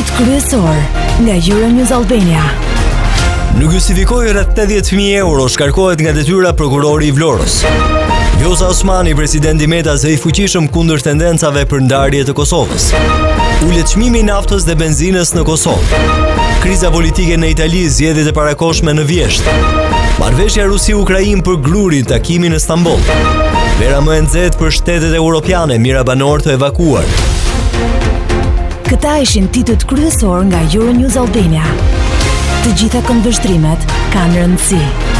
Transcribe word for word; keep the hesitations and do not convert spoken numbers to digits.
Titullit kryesor nga Euronews Albania. Nuk justifikoi rreth tetëdhjetë mijë euro shkarkohet nga detyra prokurori i Vlorës. Vjosa Osmani, presidenti Metas, e i fuqishëm kundër tendencave për ndarje të Kosovës. Ulet çmimi i naftës dhe benzinës në Kosovë. Kriza politike në Itali zgjedhjet e parakoshme në Vjesht. Marrëveshja Rusi-Ukrainë për grurin, takimin në Stamboll. Vera më e nxehtë për shtetet europiane, mira banor të evakuar. Këta ishin titujt kryesor nga Euronews Albania. Të gjitha këndvështrimet kanë rëndësi.